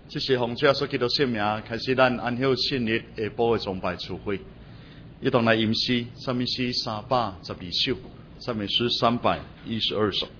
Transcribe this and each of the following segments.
这是奉主耶稣基督圣名开始咱安孝信日下晡的崇拜聚会，一同来吟诗，赞美诗312首，赞美诗312首。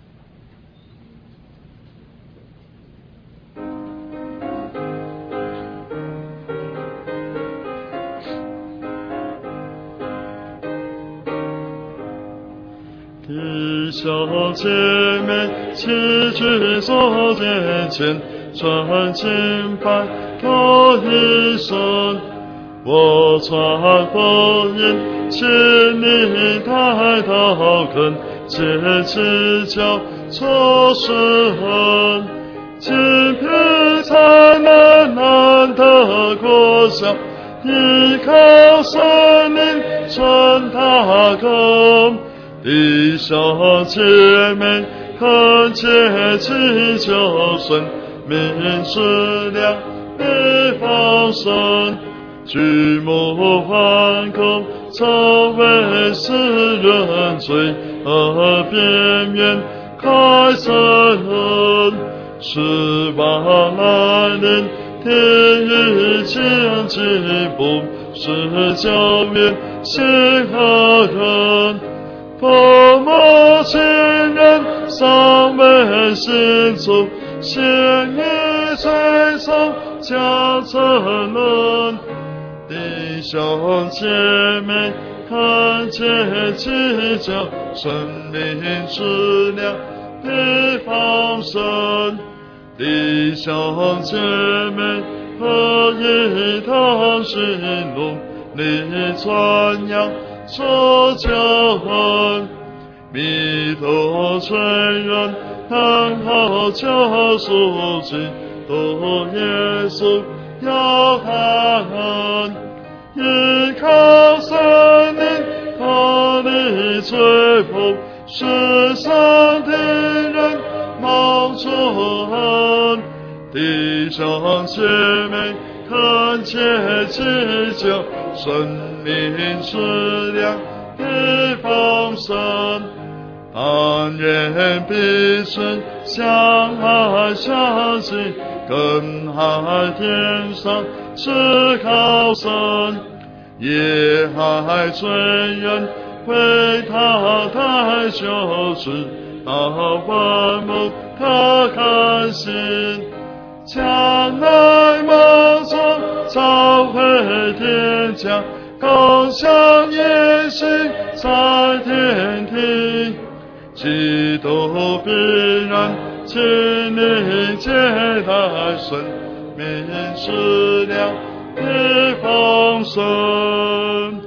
弟兄姐妹，齐聚所见前，传敬拜头一声。我传福音，请你抬头看，接起脚错神，今天才难得国效，依靠神灵传他根。弟兄姐妹，看接起就顺，明是良的放生，举目环顾，从未使人罪，而边缘开神，时光来临，天雨将起步，是教面心和人。父母亲人尚未信主，先于吹送将成人。弟兄姐妹，看见祈求生命之粮的放生。弟兄姐妹，何以同行路，你传扬所教恩，弥陀垂人，当好救赎基督耶稣要他恩，依靠神灵可力追捕，世上的人蒙主恩。弟兄姐妹，看见祈求生命之粮的丰盛，但愿彼此相爱相惜，更爱天上是高升，也爱罪人为他太羞耻，到万目他开心，将来梦中找回天家，共享言行在天庭。基督必然请你接待生命之粮的丰盛。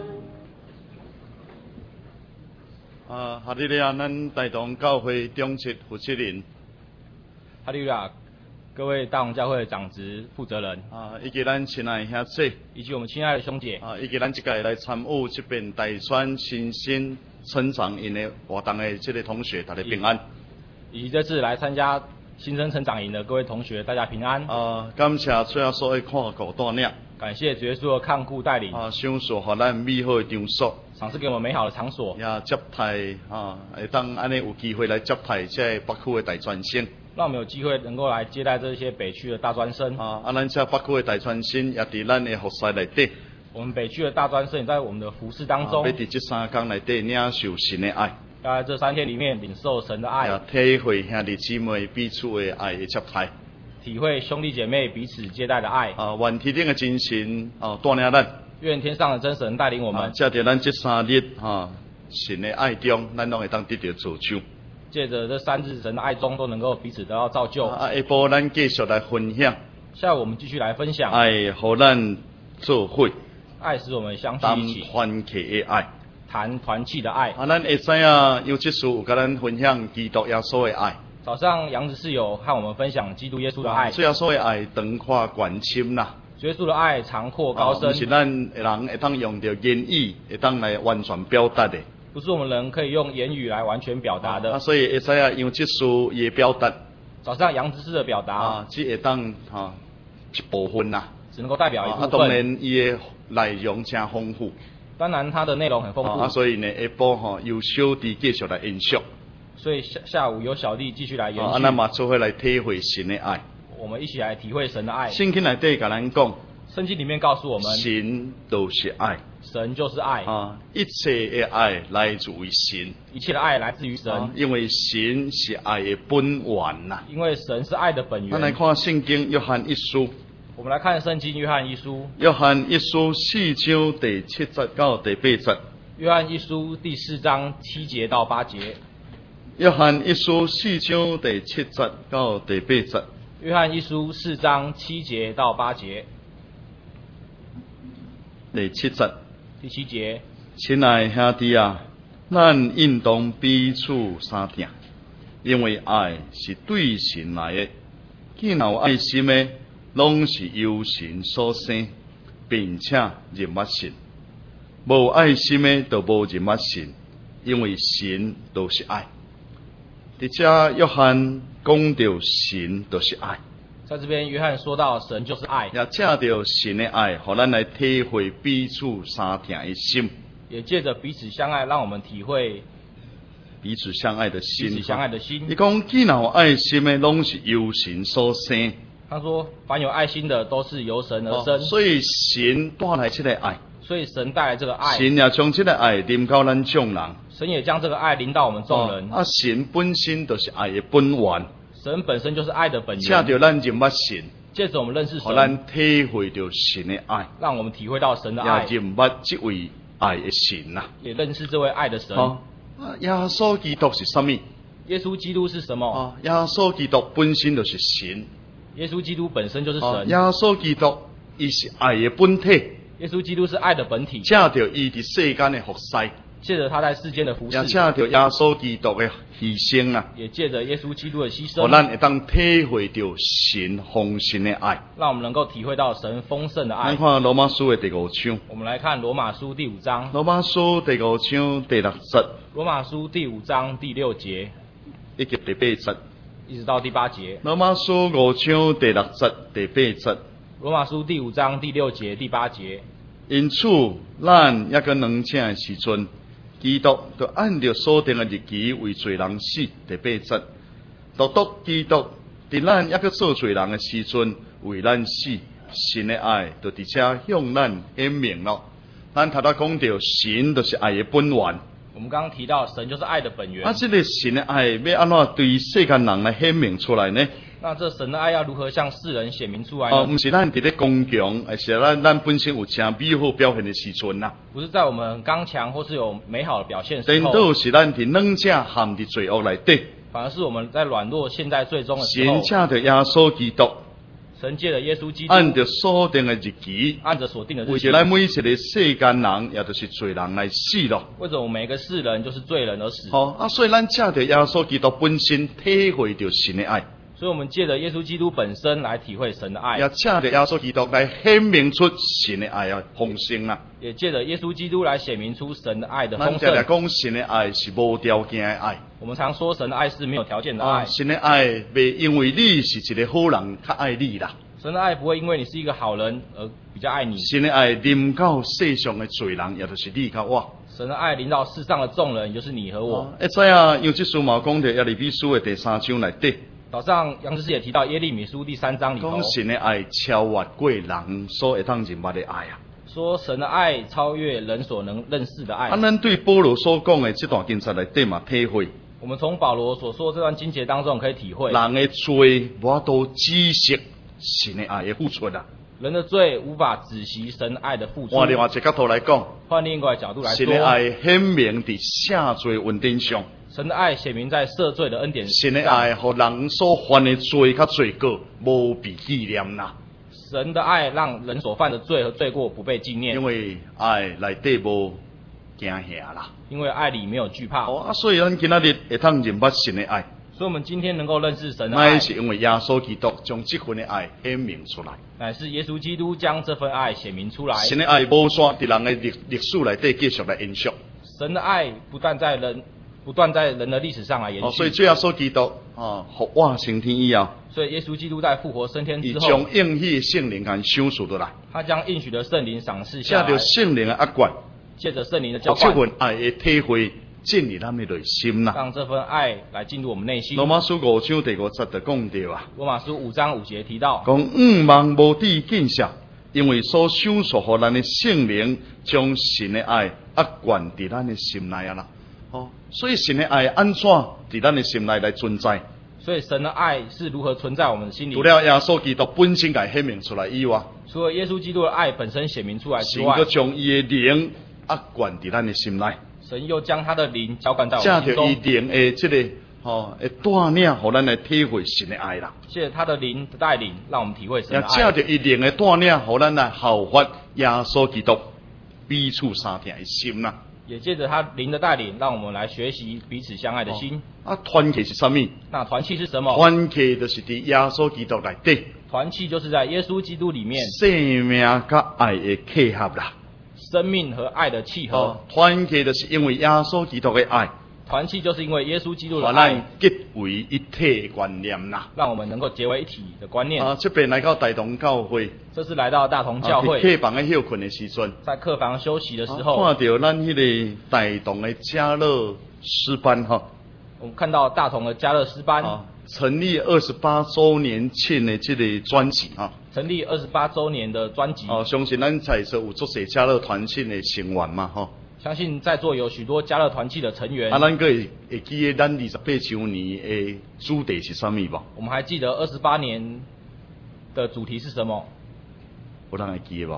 哈利路亚！咱大同教会中职负责人。 哈利路亚！各位大同教会的长职负责人以及咱亲爱的兄弟， 以及我们亲爱的兄姐以及咱这届来参与这边大专新生成长营的活动的这个同学，大家平安。 以及这次来参加新生成长营的各位同学，大家平安。 感谢主耶稣的看顾带领， 感谢主耶稣的看顾带领。 享受给咱美好的场所， 赏赐给我们美好的场所， 也接待会当安尼有机会来接待这北区的大专生。 让我们有机会能够来接待这些北区的大专生。 咱这北区的大专生也伫咱的服侍内底。 我们北区的大专生也在我们的服侍当中。 要伫这3天内底领受神的爱。 要在这3天里面领受神的爱。 也体会兄弟姊妹彼此的爱的接待。 体会兄弟姐妹彼此接待的爱。 愿天顶的真神带领咱。 愿天上的真神带领我们。 借着咱这3日神的爱中，咱拢会当得到造就。 借着这3日神的爱中，都能够彼此得到造就。 下晡咱继续来分享。 下午我们继续来分享。 爱互咱做伙。 爱使我们相聚一起。 谈团契的爱。 谈团契的爱。 咱会知影有即书有甲咱分享基督耶稣的爱。 早上杨执事有和我们分享基督耶稣的爱。 主耶稣的爱长阔宽深啦。 主耶稣的爱长阔高深。 不是咱人会当用着言语会当来完全表达的。 不是我们人可以用言语来完全表达的。 所以会知影用即书伊的表达。 早上杨执事的表达只会当一部分啦。 只能够代表一部分。 当然伊的内容真丰富。 当然它的内容很丰富。 所以呢下晡由小弟继续来延续。 所以下午由小弟继续来延续。 咱嘛做伙来体会神的爱。 我们一起来体会神的爱。 圣经内底甲咱讲， 圣经里面告诉我们， 神就是爱神就是爱， 啊，一切的爱来自于神， 一切的爱来自于神， 因为神是爱的本源呐。 因为神是爱的本咱来源。 看圣经约翰一书， 我们来看圣经约翰一书， 约翰一书4章第7节到第8节。 约翰一书第4章7节到8节。 约翰一书4章第7節到第8節。 约翰一书4章7节到8节。 第7節， 第7节， 親愛兄弟啊，咱應當彼此相聽，因為愛是對神來的。既然有愛心的，攏是由神所生，並且認捌神；無愛心的，就無認捌神，因為神都是愛。在這約翰講到神就是愛， 在这边约翰说到神就是爱， 也借着神的愛，互咱來體會彼此相聽的心， 也借着彼此相愛，让我们体會彼此相愛的心。 彼此相愛的心。 伊講，既然有愛心的，攏是由神所生。 他说，凡有愛心的，都是由神而生。 所以神帶來這個愛， 所以神帶來這個愛， 神也將這個愛臨到咱眾人。 神也將這個愛臨到我們眾人。 神本身就是愛的本源， 神本身就是愛的本借源。 着咱認捌神， 借着我們認識神， 互咱體會到神的愛， 讓我們體會到神的愛， 也認捌這位愛的神啊。 也認識這位愛的神。 耶穌基督是什麼？ 耶穌基督是什麼？ 耶穌基督本身就是神。 耶穌基督本身就是神。 耶穌基督伊是愛的本體。 耶穌基督是愛的本體。 借着伊佇世間的服侍， 借着他在世間的服侍， 也借着耶穌基督的犧牲啊， 也借着耶穌基督的犧牲， 互咱會當體會到神豐盛的愛。 讓我們能夠體會到神豐盛的愛。 咱看羅馬書的第5章， 我們來看羅馬書第5章。 羅馬書第5章第6節， 羅馬書第5章第6節以及第8節。 一直到第8節。 羅馬書5章第6節、第8節。 羅馬書第5章第6節、第8節。 因此，咱抑個軟請的時陣，基督就按照所定的日期為罪人死。第8節，獨獨基督佇咱抑個做罪人的時陣為咱死，神的愛就佇遮向咱顯明了。咱頭仔講到神就是愛的本源。 我們剛剛提到神就是愛的本源。 這個神的愛要安怎對世間人來顯明出來呢？ 那這神的愛要如何向世人顯明出來呢？ 不是咱佇咧剛強，而是咱本身有誠美好表現的時陣呐。 不是在我們很剛強或是有美好的表現的時候， 顛倒是咱佇軟者陷佇罪惡內底。 反而是我們在軟弱陷在最終的時候。 神借着耶穌基督， 神借着耶穌基督， 按照所定的日期， 按着所定的日期， 為着咱每一個世間人，也就是罪人來死咯。 為着我們每個世人就是罪人而死。 所以咱借着耶穌基督本身體會到神的愛。 所以我們借着耶穌基督本身來體會神的愛， 也借着耶穌基督來顯明出神的愛啊豐盛啊。 也借着耶穌基督來顯明出神的愛的豐盛。 咱來講神的愛是無條件的愛。 我們常說神的愛是沒有條件的愛。 神的愛袂因為你是一個好人較愛你啦。 神的愛不會因為你是一個好人而比較愛你。 神的愛臨到世上的罪人，也就是你甲我。 神的愛臨到世上的眾人，也就是你和我。 知啊，楊執事嘛講到耶利米書的第3章內底。 早上楊執事也提到耶利米書第3章裡頭， 講神的愛超越過人所會當認捌的愛啊。 說神的愛超越人所能認識的愛。 咱對保羅所講的這段經節內底嘛體會。 我們從保羅所說這段經節當中可以體會， 人的罪無法度止息神的愛的付出啊。 人的罪無法止息神愛的付出。 換另外一個角度來講， 換另外一個角度來說， 神的愛顯明在赦罪恩典上。 神的愛顯明在赦罪的恩典上。 神的愛讓人所犯的罪甲罪過無被紀念啦。 神的愛讓人所犯的罪和罪過不被紀念。 因為愛內底無驚嚇啦。 因為愛裡沒有懼怕。 所以咱今仔日會當認捌神的愛。 所以我們今天能夠認識神的愛， 乃是因為耶穌基督將這份的愛顯明出來。 乃是耶穌基督將這份愛顯明出來。 神的愛無煞在人的歷史內底繼續來延續。 神的愛不斷在人的歷史上來延續。 所以耶穌基督復活升天以後， 所以耶穌基督在復活升天之後， 他將應許聖靈給賞賜落來。 他將應許的聖靈賞賜下來。 借着聖靈的壓管， 借着聖靈的澆灌， 這份愛的體會进入咱的内心啦。 让这份爱来进入我们内心。 罗马书5章第5节就讲到啊， 罗马书5章5节提到， 讲望无底见效，因为所享受予咱的圣灵将神的爱灌伫咱的心内啊啦。所以神的爱安怎伫咱的心内来存在？ 所以神的爱是如何存在我们的心里？ 除了耶稣基督本身来显明出来以外， 除了耶稣基督的爱本身显明出来之外， 神佫将伊的灵灌伫咱的心内。 神又将他的灵浇灌在我借着们心中， 伊灵的这个会带领，互咱来体会神的爱啦。 借着他的灵的带领，让我们体会神也的爱。 借着伊灵的带领，互咱来效法耶稣基督彼此相疼的心啦。 也借着他灵的带领，让我们来学习彼此相爱的心。 团契是什么？ 那团契是什么？ 团契就是伫耶稣基督内底， 团契就是在耶稣基督里面， 生命甲爱的契合啦。 生命和爱的契合。 团契就是因为耶稣基督的爱， 团契就是因为耶稣基督的把爱， 咱结为一体的观念啦。 让我们能够结为一体的观念。 这边来到大同教会， 这是来到大同教会， 去客房的休困的时阵， 在客房休息的时候， 看到咱迄个大同的家乐诗班我们看到大同的家乐诗班成立28周年庆的这个专辑成立28周年的专辑。 相信咱在座有足侪家乐团庆的成员嘛相信在座有许多家乐团契的成员。 咱个会记得咱28周年的主题是啥物无？ 我们还记得28年的主题是什么？ 有人会记得无？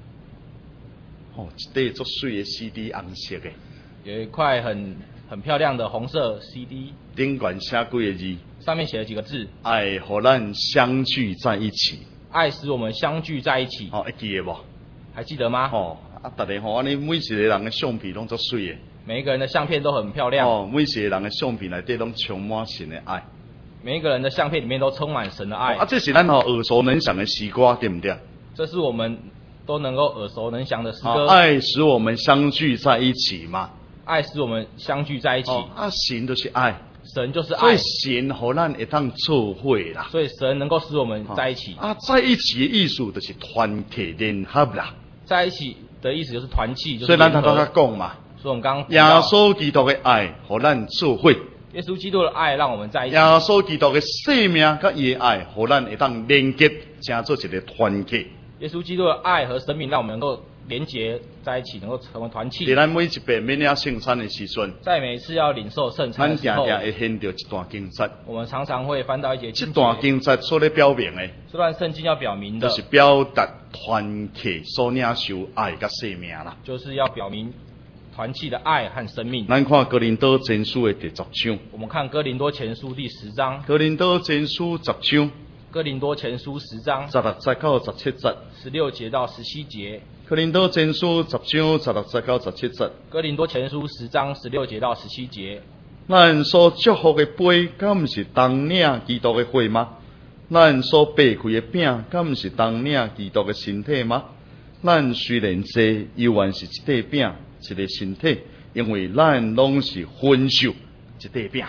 一块足水的 CD 红色的， 有一块很漂亮的红色 CD， 顶管写几个字， 上面写了几个字： 爱和咱相聚在一起。 爱使我们相聚在一起。 会记得无？ 还记得吗？ 大家安尼每一个人的相片拢足水的。 每一个人的相片都很漂亮。 每一个人的相片内底拢充满神的爱。 每一个人的相片里面都充满神的爱。 这是咱耳熟能详的诗歌，对不对？ 这是我们都能够耳熟能详的诗歌。 爱使我们相聚在一起嘛。 爱使我们相聚在一起。 神就是爱。 神就是爱。 所以神和咱会当做伙啦。 所以神能够使我们在一起。 在一起的意思就是团契联合啦。 在一起的意思就是团契，就是所以咱刚刚讲嘛。 所以我们刚刚耶稣基督的爱和咱做伙。 耶稣基督的爱让我们在一起。 耶稣基督的生命甲伊的爱，和咱会当连接，成做一个团契。 耶稣基督的爱和生命让我们能够连结在一起，能够成为团契。 在咱每一遍免领圣餐的时阵， 在每一次要领受圣餐的时候， 咱常常会见到一段经节。 我们常常会翻到一节经节。 这段经节所咧表明的， 这段圣经要表明的， 就是表达团契所领受爱甲生命啦。 就是要表明团契的爱和生命。 咱看哥林多前书的第10章。 我们看哥林多前书第10章。 哥林多前书10章。 哥林多前书10章 16节到17节。 16节到17节。 哥林多前书10章16节到17节。 哥林多前书10章16节到17节。 咱所祝福的杯，敢不是当领基督的血吗？咱所擘开的饼，敢不是当领基督的身体吗？咱虽然这犹原是一块饼，一个身体，因为咱拢是分受一块饼。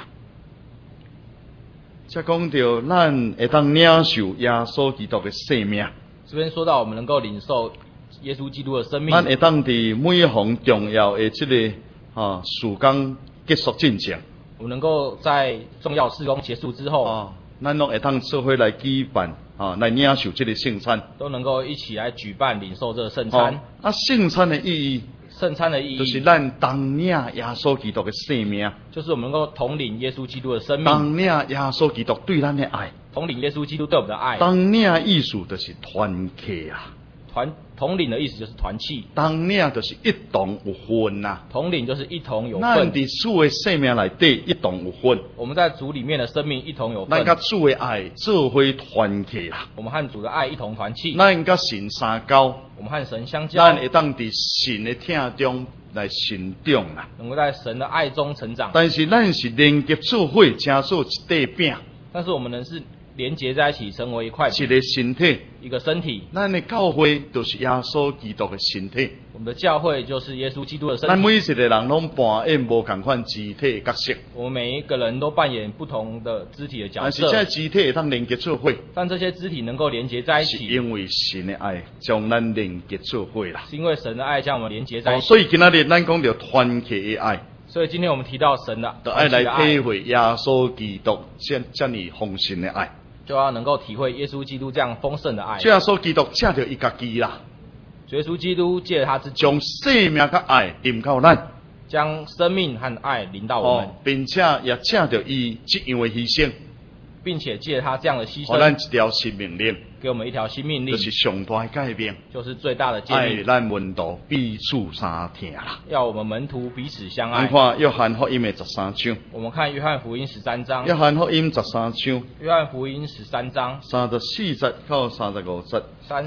才讲到咱会当领受耶稣基督的生命。 这边说到我们能够领受耶稣基督的生命。 咱会当伫每项重要的这个事工结束进前， 我们能够在重要事工结束之后， 咱拢会当做伙来举办来领受这个圣餐， 都能够一起来举办领受这个圣餐。 圣餐的意义。 圣餐的意义就是咱当领耶稣基督的生命， 就是我们能够统领耶稣基督的生命， 当领耶稣基督对咱的爱， 统领耶稣基督对我们的爱。 当领意思就是团契啊， 统领的意思就是团契， 当领就是一同有份呐， 统领就是一同有份。 咱伫主的生命内底一同有份， 我们在主里面的生命一同有份。 咱甲主的爱做伙团契啦， 我们和主的爱一同团契。 咱甲神相交， 我们和神相交， 咱会当伫神的疼中来成长啦， 能够在神的爱中成长。 但是咱是连接做伙，成做一块饼。 但是我们是连结在一起，成为一块饼， 一个身体， 一个身体。 咱的教会就是耶稣基督的身体。 我们的教会就是耶稣基督的身体。 咱每一个人拢扮演无同款肢体的角色。 我们每一个人都扮演不同的肢体的角色。 但是这肢体会当连结做伙， 但这些肢体能够连结在一起， 是因为神的爱将咱连结做伙啦。 是因为神的爱将我们连结在一起。 所以今仔日咱讲到团契的爱。 所以今天我们提到神的就爱来爱体会耶稣基督这么丰盛的爱。 就要能够体会耶稣基督这样丰盛的爱。 耶稣基督借着伊家己啦， 耶稣基督借着他自己， 将生命甲爱临到咱， 将生命和爱临到我们， 并且也借着伊这样的牺牲， 并且借着他这样的牺给咱牲， 一条新命令， 给我们一条新命令， 就是上大的改变， 就是最大的诫爱命， 咱门徒彼此相听啦。 要我们门徒彼此相咱爱。 看约翰福音的13章， 我们看约翰福音13章， 约翰福音13章约翰福音13章 34节到35节，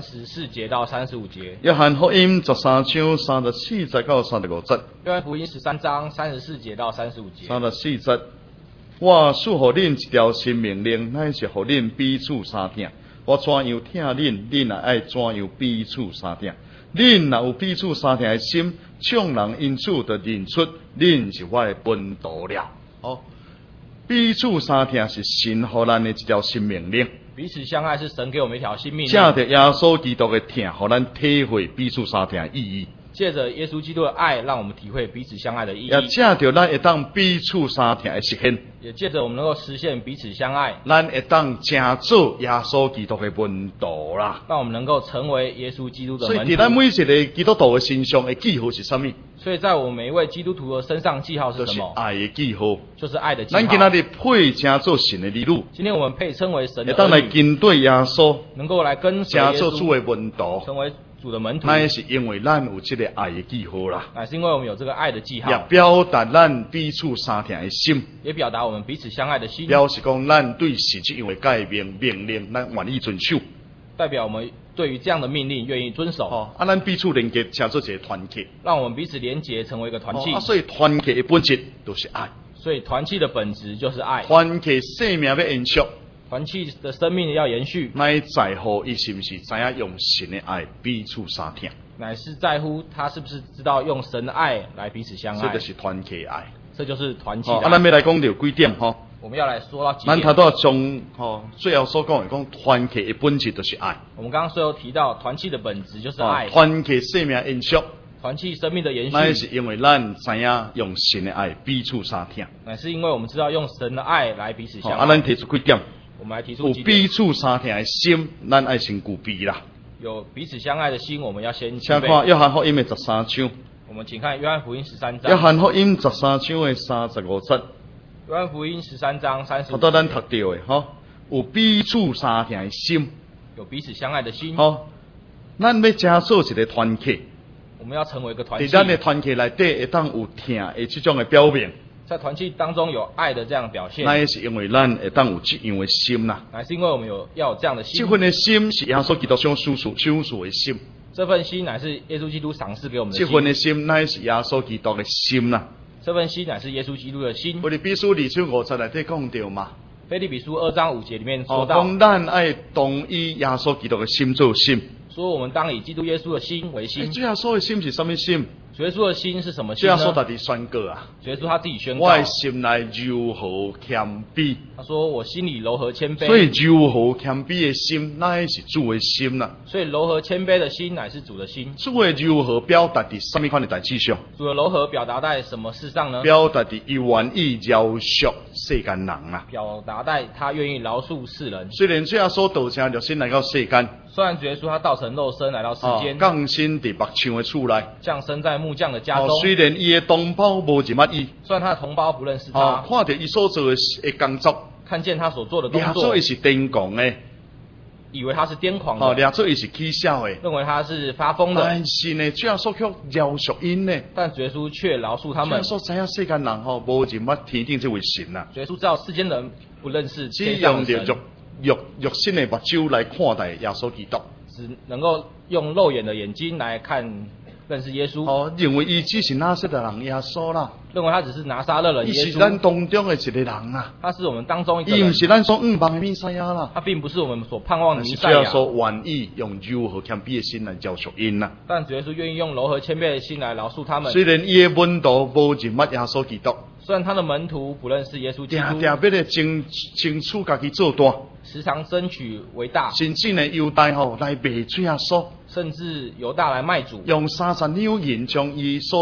34节到35节， 约翰福音13章34节到35节， 约翰福音13章34节到35节。 34节。我赐予恁一条新命令，乃是予恁彼此相听。我怎样听恁，恁也爱怎样彼此相听。恁若有彼此相听的心，众人因此就认出恁是我的门徒了。彼此相听是神予咱的一条新命令。 彼此相爱是神给我们一条新命借令， 着耶稣基督的听，予咱体会彼此相听的意义。 借着耶稣基督的爱，让我们体会彼此相爱的意义， 也借着咱会当彼此相听的实现， 也借着我们能够实现彼此相爱， 咱会当成做耶稣基督的门徒啦。 让我们能够成为耶稣基督的所以， 门伫咱徒。 每一个基督徒的身上的记号是什么？ 所以在我们每一位基督徒的身上，记号是就是什么？ 爱的记号。 就是爱的记咱今仔号。 日配成做神的儿女， 今天我们配称为神会当来的儿女， 跟对耶稣， 能够来跟随耶成做主稣， 的门徒， 成为主的门徒， 那也是因为咱有这个爱的记号啦， 乃是因为我们有这个爱的记也号， 表达咱彼此相听的心， 也表达我们彼此相爱的心， 表示讲咱对神这样的改变命令，咱愿意遵守。 代表我们对于这样的命令愿意遵守， 咱彼此连结，成做一个团体。 让我们彼此连结，成为一个团契。 所以团体的本质都是爱， 所以团契的本质就是爱， 团体生命要延续。 团契的生命要延续， 乃在乎伊是不是知影用神的爱彼此相听， 乃是在乎他是不是知道用神的爱来彼此相爱， 这就是团体的爱。 这就是团契的爱。 咱要来讲到几点我们要来说到几点。 咱头拄从最后所讲的讲团体的本质就是爱， 我们刚刚最后提到团契的本质就是爱， 团体生命延续， 团契生命的延乃续， 是因为咱知影用神的爱彼此相听。 乃是因为我们知道用神的爱来彼此相爱。 咱提出几点， 我们来提出有几点。 彼此相听的心，咱爱先具备啦。 有彼此相爱的心，我们要先具请备。 看约翰福音的13章， 我们请看约翰福音13 约章。 翰福音13章的35节。 约翰福音13章35 到咱读到的有彼此相听的心， 有彼此相爱的心， 咱要加做一个团体， 我们要成为一个团契。 伫咱的团体内底会当有听的这种的表明， 在团契当中有爱的这样的表现， 那也是因为咱会当有这样的心啦。 乃是因为我们要有这样的心。 这份的心是耶稣基督想属的心， 这份心乃是耶稣基督赏赐给我们的心。 这份的心乃是耶稣基督的心啦。 这份心乃是耶稣基督的心。 我哋必须2章5节内底讲到嘛。 腓立比书2章5节里面说到， 讲咱爱同以耶稣基督的心做心。 说我们当以基督耶稣的心为心。 主耶稣的心是什么心？ 主耶稣的心是什么主心呢？ 耶稣自己宣告啊。 主耶稣他自己宣告， 我的心内柔和谦卑。 他说我心里柔和谦卑。 所以柔和谦卑的心，乃是主的心啦。 所以柔和谦卑的心乃是主的心。 主的柔和表达伫什么款的代志上？ 主的柔和表达在什么事上呢？ 表达伫伊愿意饶恕世间人啊。 表达在他愿意饶恕世人。 虽然主耶稣道成肉身来到世间， 虽然主耶稣他道成肉身来到世间， 降生伫木匠的厝内， 降生在木匠的家中。 虽然伊的同胞无认捌伊， 虽然他的同胞不认识他， 看到伊所做的工作， 看见他所做的工作， 抓做伊是癫狂的， 以为他是癫狂的， 抓做伊是起笑的， 认为他是发疯的。 但是呢，主耶稣却饶恕因呢。 但主耶稣却饶恕他们。 主耶稣知影世间人无认捌天顶这位神啊。 主耶稣知道世间人不认识只天上的神， 用着肉身的目睭来看待耶稣基督， 只能够用肉眼的眼睛来看认识耶稣。 认为伊只是拿撒勒人耶稣啦， 认为他只是拿撒勒人耶伊是咱稣， 当中的一个人啊， 他是我们当中一个人， 伊毋是咱所望的弥赛亚啦。 他并不是我们所盼望的弥是赛亚。 主要说愿意用柔和谦卑的心来教属因啦。 但主耶稣愿意用柔和谦卑的心来饶恕他们。 虽然伊的门徒无认捌耶稣基督， 虽然他的门徒不认识耶稣基督， 定要来争取家己做大， 时常争取为大， 甚至呢犹大来卖主耶稣， 甚至犹大来卖主， 用30两银将伊所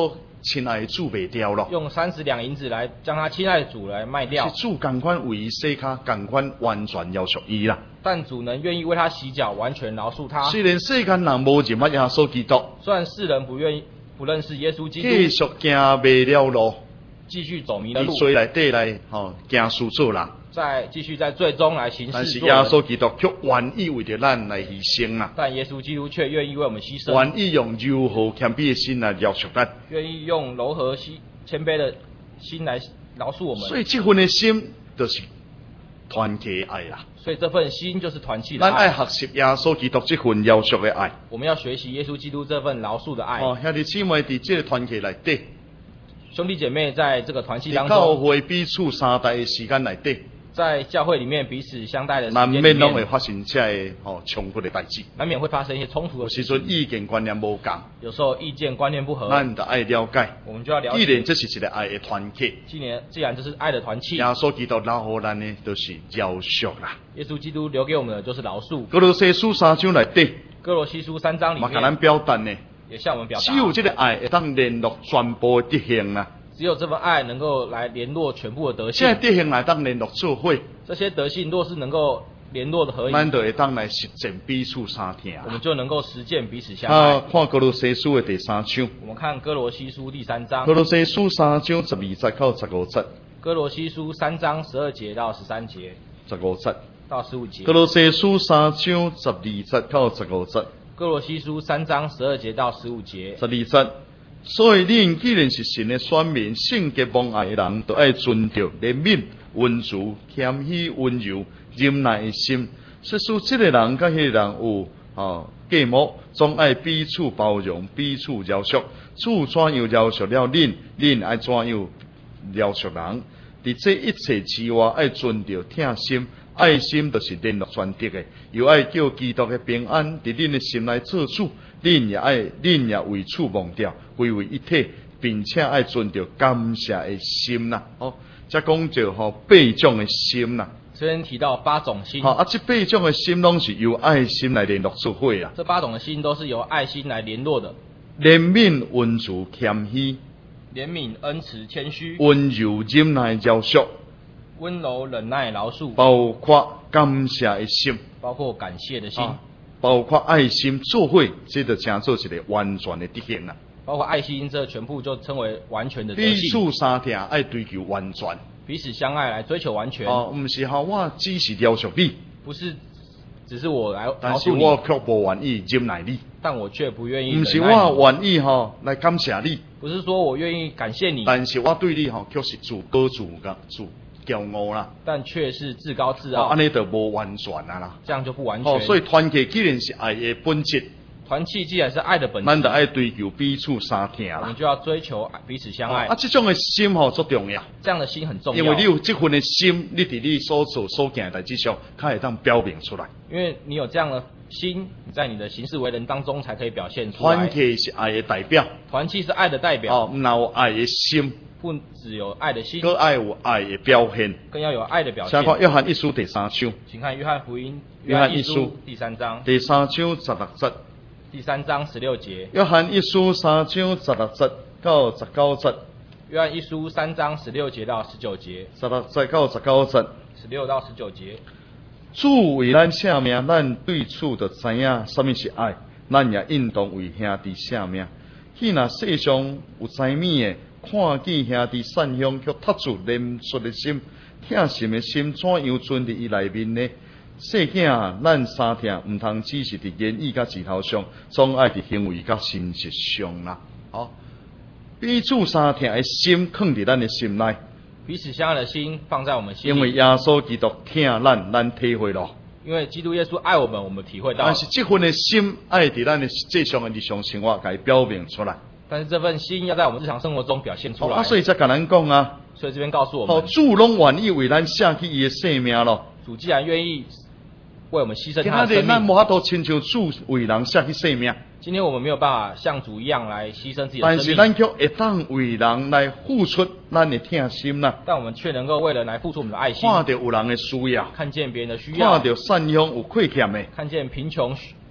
亲爱的主卖掉咯。 用30两银子来将他亲爱的主来卖掉。 是主共款为伊洗脚，共款完全饶恕伊啦。 但主能愿意为他洗脚，完全饶恕他。 虽然世间人无认捌耶稣基督， 虽然世人不认识耶稣基督， 继续行迷了路， 继续走迷了路， 罪内底来行事做人。 再继续在最终来行但是事做人。 耶稣基督却愿意为着咱来牺牲啦， 但耶稣基督却愿意为我们牺牲， 愿意用柔和谦卑的心来饶恕咱。 愿意用柔和谦卑的心来饶恕我们。 所以这份的心就是团结的爱啦。 所以这份心就是团契的咱爱爱。 学习耶稣基督这份饶恕的爱。 我们要学习耶稣基督这份饶恕的爱。 兄弟姊妹伫这个团契内底， 兄弟姐妹在这个团契伫教当中， 会彼此相待的时间内底， 在教会里面彼此相待的时难间里免拢会面， 发生这个冲突的代志。 难免会发生一些冲突有的事情。 时阵意见观念无共， 有时候意见观念不合， 咱就爱了解。 我们就要了既然解。 这是一个爱的团契， 既然这是爱的团契， 耶稣基督留予咱的就是饶恕啦。 耶稣基督留给我们的就是饶恕。 哥罗西书3章内底， 哥罗西书3章里嘛甲咱面表达呢， 也向我们表只有达， 这个爱会当联络全部的德行啦。 只有这份爱能够来联络全部的德这个性。 德行来当联络做伙， 这些德性若是能够联络的合一， 咱就会当来实践彼此相听我们啦。 就能够实践彼此相爱。 看哥罗西书的第3章， 我们看哥罗西书第3章哥，罗西书3章12节到15节哥罗西书3章12节到13节 ，15节。 到15节哥，罗西书3章12节到15节哥罗西书3章12节到15节。 ，12节。所以恁既然是神的选民，圣洁蒙爱的人，都爱存着怜悯、温柔、谦虚、温柔、忍耐的心。使这个人甲迄个人有隔膜，总爱彼此包容、彼此饶恕。主怎样饶恕了恁，恁爱怎样饶恕人。伫这一切之外，爱存着疼心。爱心就是联络全德的，又爱叫基督的平安伫恁的心内做主。恁也为此忘掉，归为一体，并且爱存着感谢的心啦。才讲着8种的心啦。 这边提到8种心， 这8种的心拢是由爱心来联络做伙啦。 这8种的心都是由爱心来联络的。 怜悯、温柔、谦虚、 怜悯、恩慈、谦虚、 温柔、忍耐、饶恕， 温柔、忍耐、饶恕， 包括感谢的心， 包括感谢的心， 包括爱心做伙，这就称做一个完全的德行啦。 包括爱心，这全部就称为完全的德彼性。 此相听，爱追求完全。 彼此相爱来追求完全， 不是我只是饶恕你， 不是只是我来饶但是恕你， 我却不愿意忍耐你。 但我却不愿意不是忍耐你。 我愿意来感谢你， 不是说我愿意感谢你， 但是我对你却是自高自骄傲啦。 但却是自高自傲， 安尼就无完全啊啦。 这样就不完全。 所以团契既然是爱的本质， 团契既然是爱的本质， 咱就爱追求彼此相听啦。 我们就要追求彼此相爱。 这种的心足重要， 这样的心很重要， 因为你有这份的心，你伫你所做所行的代志上，才会当表明出来。 因为你有这样的心，你在你的行事为人当中才可以表现出来。 团契是爱的代表， 团契是爱的代表， 不有爱的心， 不只有爱的心， 更爱有爱的表现。 更要有爱的表先现。 看约翰一书第3章， 请看约翰福音约翰一书书第3章第3章16节， 第3章16节。 约翰一书3章16节到19节， 约翰一书3章16节到19节 16节到19节。 ，16到19节。 主为咱舍命，咱对此就知影什么是爱，咱也应当为兄弟舍命。迄若世上有知面的，看见兄弟善香，却脱出怜恤的心、疼心的心，怎样存伫伊内面呢？细囝，咱三听毋通只是伫言语甲字头上，总爱伫行为甲心实上啦。彼此三听的心，放伫咱的心内。 彼此相爱的心放在我们心里， 因为耶稣基督疼咱体会咯。 因为基督耶稣爱我们，我们体会到。 但是这份的心，爱伫咱的实际上的日常生活，给表明出来。 但是这份心要在我们日常生活中表现出来。 所以才甲咱讲啊。 所以这边告诉我们， 主拢愿意为咱舍去伊的性命咯。 主既然愿意为我们牺牲今他的生日咱命， 无法度亲像主为人舍去性命， 今天我们没有办法像主一样来牺牲自己的但是生命， 咱却会当为人来付出咱的疼心啦。 但我们却能够为人来付出我们的爱心， 看到有人的需要， 看见别人的需要， 看到善良有亏欠的， 看见贫穷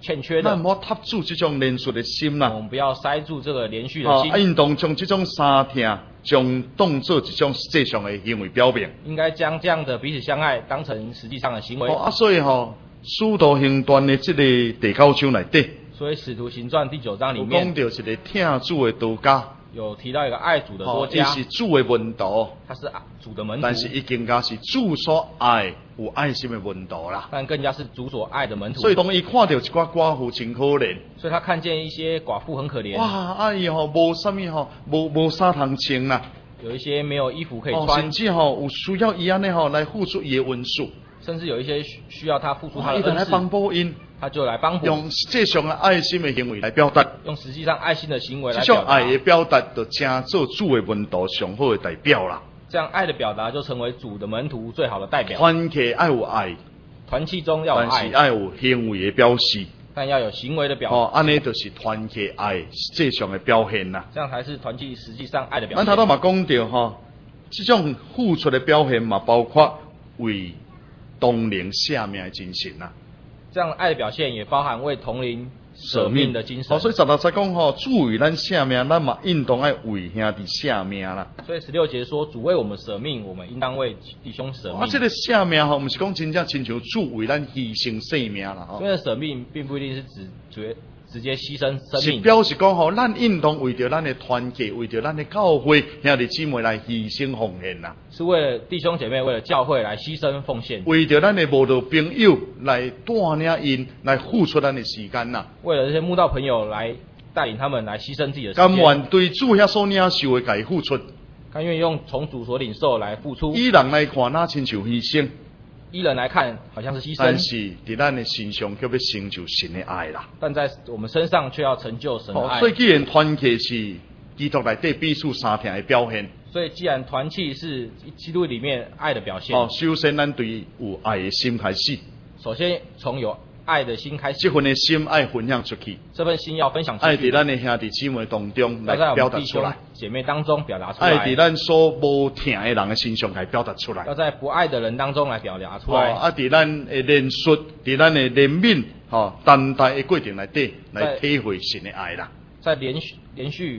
欠缺的。 咱莫ทับ住这种连续的心啦。 我们不要塞住这个连续的心。 运动将这种三听，将当做一种实际上的行为表明。 应该将这样的彼此相爱当成实际上的行为。 所以使徒行传的这个第9章内底， 所以使徒行传第9章里面讲到一个听主的道家。 有提到一个爱主的作家， 他是主的门徒， 他是主的门徒， 但是已经加是主所爱有爱心的门徒啦。 但更加是主所爱的门徒。 所以当伊看到一寡寡妇真可怜， 所以他看见一些寡妇很可怜。 哇，伊无啥物无衫通穿啦， 有一些没有衣服可以穿， 甚至有需要伊安尼来付出伊的温数， 甚至有一些需要他付出他的恩赐， 来帮补因。 他就来帮补， 用实际上的爱心的行为来表达， 用实际上爱心的行为来这表达。 种爱的表达，就成做主的门徒上好的代表啦。 这样爱的表达就成为主的门徒最好的代表。 团契爱有爱， 团契中要有爱， 但是爱有行为的表示。 但要有行为的表示。 安尼就是团契爱实际上的表现啦。 这样才是团契实际上爱的表现。 咱头嘛讲到这种付出的表现嘛，包括为同龄舍命的精神啦。 这样爱的表现也包含为同龄舍命的精神。 所以16节讲主为咱舍命，咱嘛应当爱为兄弟舍命啦。 所以16节说，主为我们舍命，我们应当为弟兄舍命。 这个舍命不是讲真正亲像主为咱牺牲性命啦。 因为舍命并不一定是指直接牺牲生命， 是表示讲咱应当为着咱的团结，为着咱的教会兄弟姊妹来牺牲奉献啦。 是为了弟兄姐妹，为了教会来牺牲奉献， 为着咱的慕道朋友来带领因来付出咱的时间啦。 为了这些慕道朋友来带领他们来牺牲自己的时间， 甘愿对主遐所领受的该付出， 甘愿用从主所领受来付出。 以人来看，那亲像牺牲。 依人来看，好像是牺牲， 但是在咱的身上，却要成就神的爱啦。 但在我们身上，却要成就神的爱。 所以，既然团契是基督内底彼此相听的表现， 所以既然团契是基督里面爱的表现， 首先咱对有爱的心开始。 首先从有爱的心开始， 这份的心爱分享出去， 这份心要分享出去， 爱在咱的兄弟姊妹当中来表达出来， 姐妹当中表达出来， 爱在咱所无听的人的身上来表达出来， 要在不爱的人当中来表达出来， 在咱的连续，在咱的怜悯，等待的过程内底来体会神的爱啦， 在连续。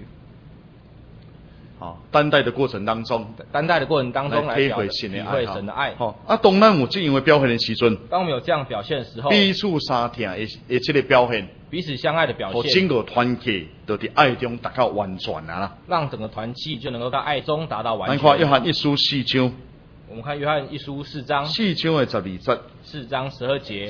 担待的过程当中， 来体会神的爱。 当咱有这样的表现的时阵， 当我们有这样表现的时候， 彼此相听的这个表现， 彼此相爱的表现， 整个团契就在爱中达到完全啦。 让整个团契就能够在爱中达到完全。 咱看约翰一书4章， 我们看约翰一书4章 ，4章的12节 ，4章12节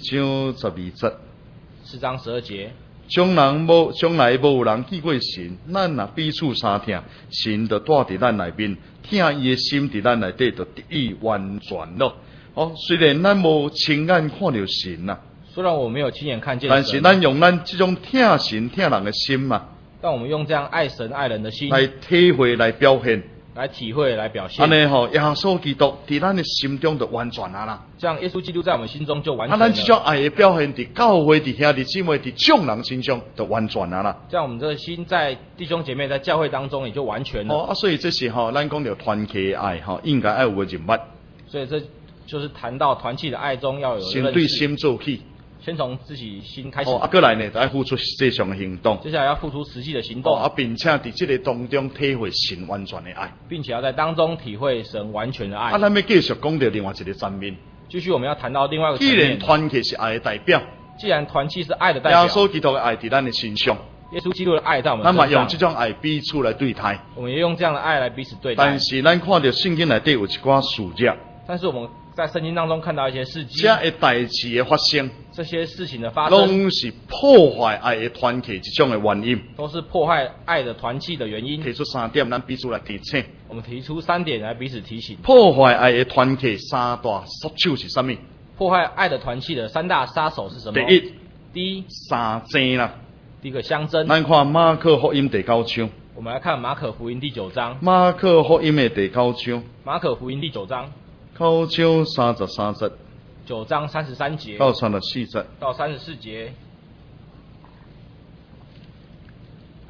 ，4章12节 ，4章12节。 将来无有人见过神，咱若彼此相听，神就住伫咱内面，听伊的心伫咱内底，就得以完全咯。虽然咱无亲眼看到神啦， 虽然我没有亲眼看见神， 但是咱用咱这种听神听人的心嘛， 但我们用这样爱神爱人的心来体会来表现。 来体会来表现， 安尼耶稣基督伫咱的心中就完全啦。 这样耶稣基督在我们心中就完全了。 咱这种爱的表现伫教会、伫兄弟姊妹、伫众人身上就完全啦。 这样我们这个心在弟兄姐妹在教会当中也就完全了。 所以这是咱讲到团契的爱应该爱有个人物。 所以这就是谈到团契的爱中要有先对心做起。 先从自己心开始。 过来呢，就要付出实际上的行动。 接下来要付出实际的行动。 并且在这个当中体会神完全的爱， 并且要在当中体会神完全的爱。 咱要继续讲到另外一个层面。 继续我们要谈到另外一个层面。 既然团契是爱的代表， 既然团契是爱的代表， 耶稣基督的爱在咱的身上， 耶稣基督的爱在我们身上， 咱嘛用这种爱彼此来对待。 我们也用这样的爱来彼此对待。 但是咱看到圣经内底有一寡事迹。 但是我们在圣经当中看到一些事迹， 这些代志的发生， 这些事情的发生， 拢是破坏爱的团契一种的原因， 都是破坏爱的团契的原因。 提出3点，咱彼此来提醒。 我们提出3点来彼此提醒。 破坏爱的团契3大杀手是什么？ 破坏爱的团契的3大杀手是什么？第一， 相争啦。 第一个相争。 咱看马可福音第9章。 我们来看马可福音第9章。 马可福音的第9章。 马可福音第9章。 9章33节。 9章33节。 到34节。 到34节。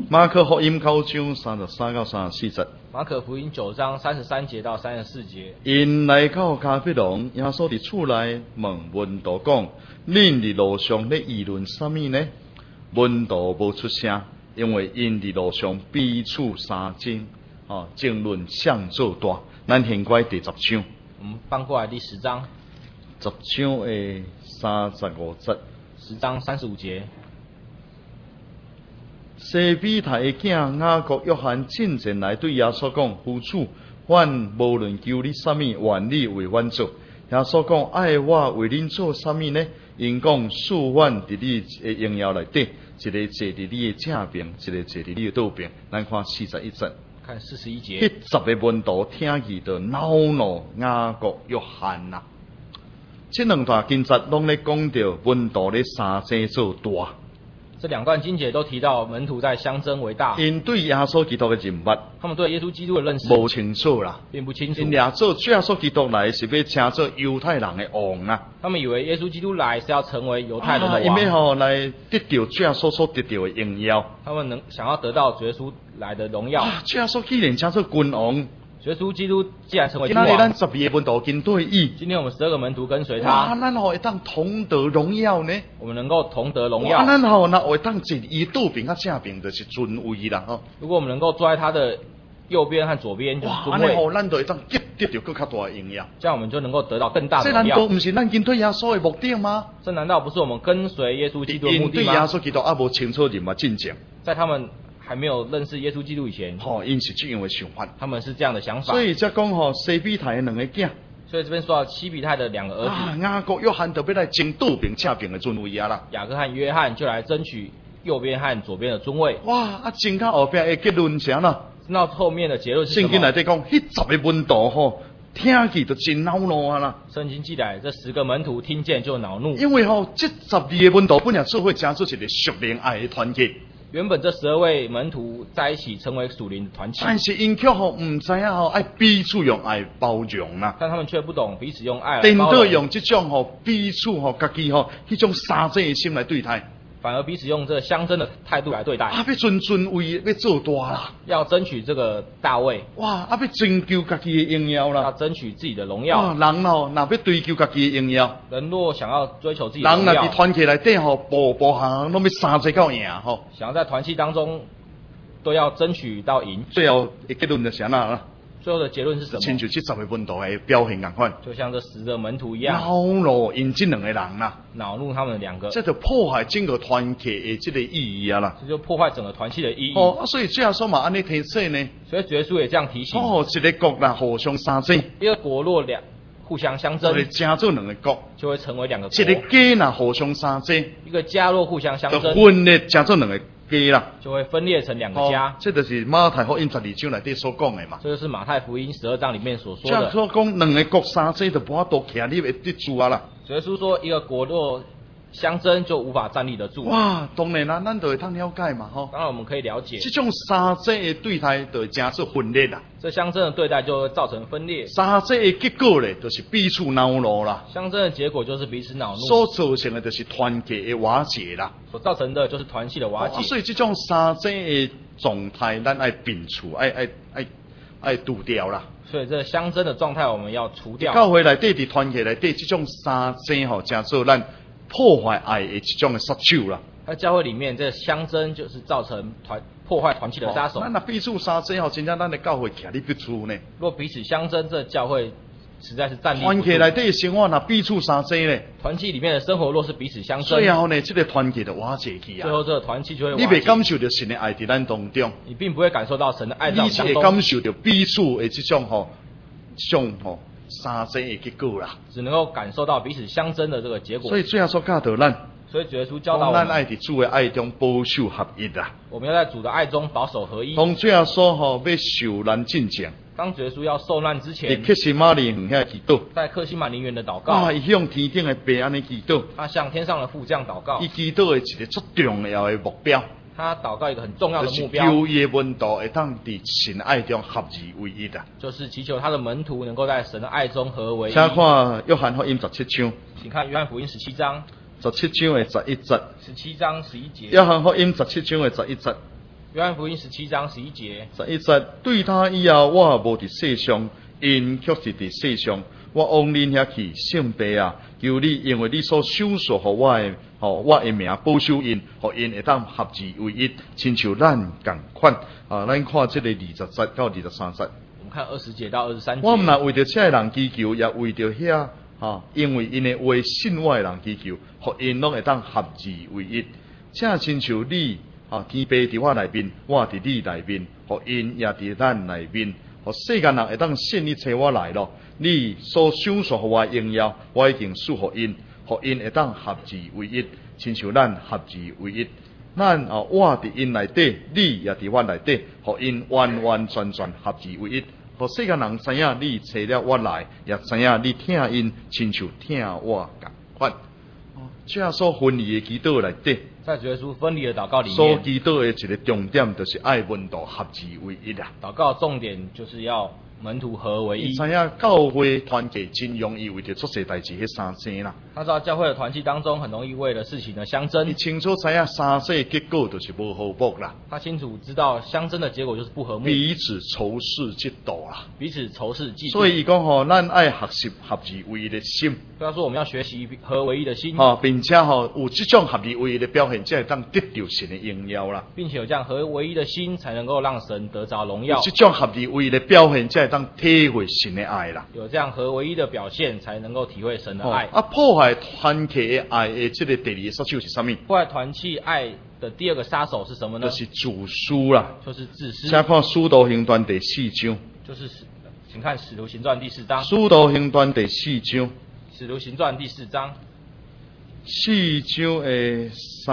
马可福音9章33到34节。 马可福音9章33节到34节。 因来到迦百农，耶稣伫厝内问门徒讲：恁伫路上咧议论什么呢？门徒无出声，因为因伫路上彼此相争，争论谁做大。咱现过第10章。 我们翻过来第10章。 10章的35节。 10章35节。 西比太的囝雅各、约翰进前来对耶稣讲：夫主，阮无论求你什么，愿你为阮做。耶稣讲：爱我为恁做什么呢？因讲：赐阮伫你的荣耀内底，一个坐伫你的正边，一个坐伫你的右边。咱看41节。 看41节。 迄10个门徒听见就恼怒雅各、约翰啊！这两段经节拢咧讲到门徒咧相争做大。 这两段经节都提到门徒在相争为大。 因对耶稣基督的认识， 他们对耶稣基督的认识无清楚啦， 并不清楚。 因俩做耶稣基督来是要请做犹太人的王啊！ 他们以为耶稣基督来是要成为犹太人的王， 因要来得到耶稣所得到的荣耀。 他们想要得到耶稣来的荣耀。 耶稣既然请做君王。 耶稣基督既然成为君王， 今天咱12个门徒跟对伊。 今天我们12个门徒跟随他， 咱会当同得荣耀呢？ 我们能够同得荣耀。 咱会当坐伊右边甲正边，就是尊位啦吼。 如果我们能够坐在他的右边和左边，就是尊位。 咱就会当得到更较大的荣耀。 这样我们就能够得到更大的荣耀。 这难道不是咱跟对耶稣的目的吗？ 这难道不是我们跟随耶稣基督的目的吗？ 对耶稣基督还无清楚认嘛进前， 在他们还没有认识耶稣基督以前， 因是这样的想法， 他们是这样的想法。 所以才讲西比太的两个囝。 所以这边说到西比太的2个儿子， 雅各、约翰就要来争右边、正边的尊位啊啦。 雅各和约翰就来争取右边和左边的尊位。 哇！争到后边的结论啥呢？ 那后面的结论是什么？ 圣经内底讲，迄10个门徒听见就真恼怒啊啦。 圣经记载，这10个门徒听见就恼怒， 因为这12个门徒本来做伙成做一个属灵爱的团结。 原本这12位门徒在一起成为属灵的团契， 但是因却唔知影爱彼此用爱包容啦。 但他们却不懂彼此用爱来包颠容， 倒用这种彼此家己迄种相争的心来对待， 反而彼此用这个相争的态度来对待。 要尊位，要做大啦， 要争取这个大位。 哇！要追求家己的荣耀啦， 要争取自己的荣耀。 人若要追求家己的荣耀， 人若想要追求自己的荣耀， 人若伫团契内底步行拢要相争到赢想要在团契当中都要争取到赢。 最后的结论就是啥啦？ 最后的结论是什么？ 亲像这10个门徒的表现同款， 就像这10个门徒一样， 恼怒因这2个人啦， 恼怒他们2个， 这就破坏整个团契的这个意义啊啦。 这就破坏整个团契的意义。 所以这样说嘛，安尼提醒呢。 所以主耶稣也这样提醒。 一个国啦，互相相争。 一个国若互相相争， 就会成做2个国， 就会成为2个国。 一个家若互相相争， 一个家若互相相争， 就分裂成做2个家啦， 就会分裂成2个家。 这就是马太福音12章内底所讲的嘛。 这就是马太福音12章里面所说的。 这样说讲2个国相争，就无法度徛你的住啊啦。 主耶稣说，一个国若相争就无法站立得住。 哇，当然啦，咱就会通了解嘛， 当然我们可以了解， 这种相争的对待就会成做分裂啦。 这相争的对待就会造成分裂。 相争的结果咧，就是彼此恼怒啦。 相争的结果就是彼此恼怒。 所造成的就是团结的瓦解啦。 所造成的就是团契的瓦解。 所以这种相争的状态，咱爱摒除，爱除掉啦。 所以这相争的状态我们要除掉。 教会内底伫团结内底，这种相争真做咱破坏爱的一种的杀手啦。 在教会里面，这相争就是造成破坏团契的杀手。 咱若彼此相争真正咱的教会徛伫不住呢。 若彼此相争，这教会实在是站立不住。 团结内底的生活若彼此相争呢？ 团契里面的生活若是彼此相争， 最后呢，这个团结就瓦解去啊。 最后这个团契就会瓦解。 你未感受到神的爱伫咱当中， 你并不会感受到神的爱在当中。 你只会感受到彼此的这种相争的结果啦。 只能够感受到彼此相争的这个结果。 所以最后说教导咱。 所以主耶稣教导我们， 咱爱伫主的爱中保守合一啊。 我们要在主的爱中保守合一。 当最后说要受难进前， 当主耶稣要受难之前， 在克西马尼园遐祈祷， 在克西马尼园的祷告， 伊向天顶的爸安尼祈祷， 他向天上的父这样祷告， 伊祈祷的一个最重要的目标， 他祷告一个很重要的目标， 就是求伊的门徒会当伫神爱中合而为一的， 就是祈求他的门徒能够在神的爱中合为一。 请看约翰福音17章， 请看约翰福音17章。 17章的11节。 17章11节。 约翰福音17章的11节。 约翰福音17章11节 11节，对他以后，我无伫世上，因却是伫世上。我往恁遐去，圣父啊，求你，因为你所收束互我的，我的名保守因，互因会当合而为一，亲像咱共款。咱看这个20节到23节。 我们看20节到23节。 我毋若为着这个人祈求，也为着遐因为因的话信我的人祈求，互因拢会当合而为一。正亲像你，天父伫我内面，我伫你内面，互因也伫咱内面。互世间人会当信你找我来咯，你所享受互我的荣耀，我已经赐互因，互因会当合而为一，亲像咱合而为一。咱我伫因内底，你也伫我内底，互因完完全全合而为一。互世间人知影你找了我来，也知影你听因，亲像听我共款。这所分离的祈祷内底。 在主耶稣分离的祷告里面， 所祈祷的一个重点就是爱门徒合而为一啊。 祷告重点就是要门徒合为一。 知影教会团结真容易为着做些代志去相争啦。 他知道教会的团契当中很容易为了事情的相争。 你清楚知影相争的结果就是无和睦啦。 他清楚知道相争的结果就是不和睦。 彼此仇视嫉妒啦。 彼此仇视嫉妒。 所以伊讲咱爱学习合而为一的心。 所以他说我们要学习合为一的心。 并且有这种合而为一的表现，才会当得到神的荣耀啦。 并且有这样合为一的心，才能够让神得着荣耀。 有这种合而为一的表现，才会当体会神的爱啦。 有这样合为一的表现，才能够体会神的爱。 破坏团契的爱的这个第二个杀手是什么？ 破坏团契爱的第二个杀手是什么呢？ 就是自私啦。 就是自私。 请看《使徒行传》第4章。 就是请看《使徒行传》第4章。 《使徒行传》第4章。《 使徒行传》第4章。 4章的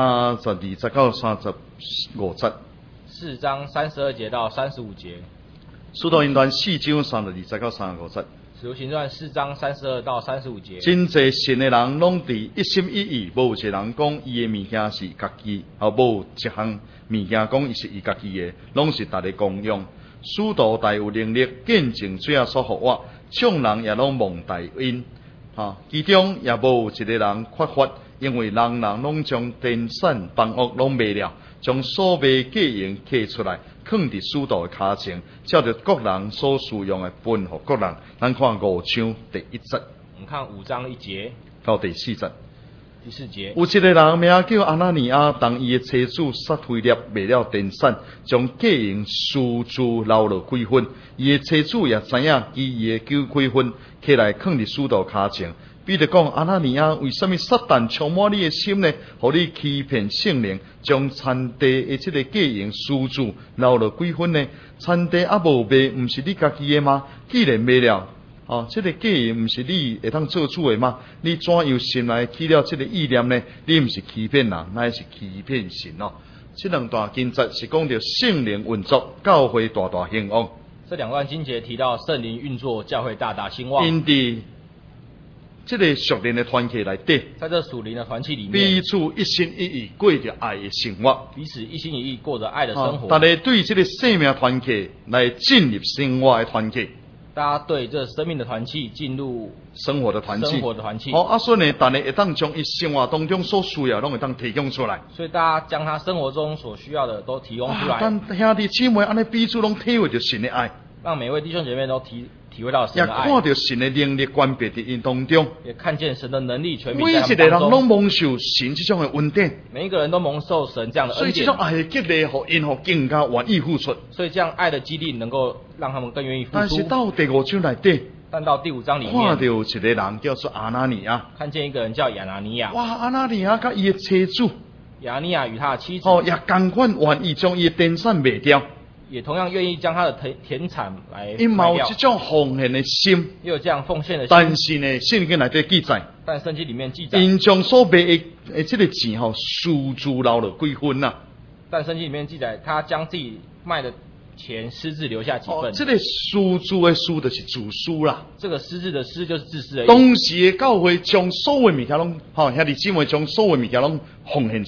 32节到35节。 4章32节到35节。 使徒行传4章32节到35节。 使徒行传4章32到35节。 真侪信的人拢伫一心一意，无一个人讲伊的物件是家己，无一项物件讲伊是伊家己的，拢是大家共用。使徒大有能力见证主耶稣互我，众人也拢蒙大因。其中也无一个人缺乏，因为人人拢将田产房屋拢卖了，将所卖价银刻出来，放伫使徒的脚前，照着各人所需用的分互各人。咱看5章第1节。 我们看5章1节到第4节。 第4节。有一个人名叫阿那尼亚，当伊的妻子撒菲涅卖了田产，将价银私自留落几分。伊的妻子也知影伊的几分，起来放伫使徒脚前。彼得讲：阿那尼亚，为什么撒旦充满你的心呢？互你欺骗圣灵，将田地的这个价银私自留落几分呢？田地还无卖，毋是你家己的吗？既然卖了，这个价银毋是你会当做主的吗？你怎样心来起了这个意念呢？你毋是欺骗人，乃是欺骗神哦。这两段经节是讲到圣灵运作，教会大大兴旺。 这两段经节提到圣灵运作，教会大大兴旺。 因伫这个属灵的团契内底， 在这属灵的团契里面， 彼此一心一意过着爱的生活， 彼此一心一意过着爱的生活。 大家对这个生命团契来进入生活的团契， 大家对这生命的团契进入生活的团契，所以呢，大家会当将伊生活当中所需要，拢会当提供出来。 所以大家将他生活中所需要的都提供出来。 但兄弟姊妹，安尼彼此拢体会着神的爱， 让每位弟兄姐妹都体会到神的爱， 也看到神的能力关别在因当中， 也看见神的能力全面每一个人拢蒙受神这种的恩典， 每一个人都蒙受神这样的恩典， 所以这种爱的激励，互因更加愿意付出。 所以这样爱的激励能够让他们更愿意付出。 但是到第5章内底， 但到第5章里面， 看到一个人叫做阿那尼亚， 看见一个人叫亚拿尼亚。 哇，阿那尼亚甲伊的妻子， 亚拿尼亚与他的妻子， 也同款愿意将伊的田产卖掉。 也同样愿意将他的田产来卖掉， 因有这种奉献的心， 也有这样奉献的心。 但是呢，圣经内底记载， 但圣经里面记载， 因将所卖的这个钱私自留了几分呐。 但圣经里面记载，他将自己卖的钱私自留下几份。 这个私自的私就是自私啦。 这个私自的私就是自私的意思。 当时的教会将所有的物件拢，兄弟姊妹将所有的物件拢奉献出来。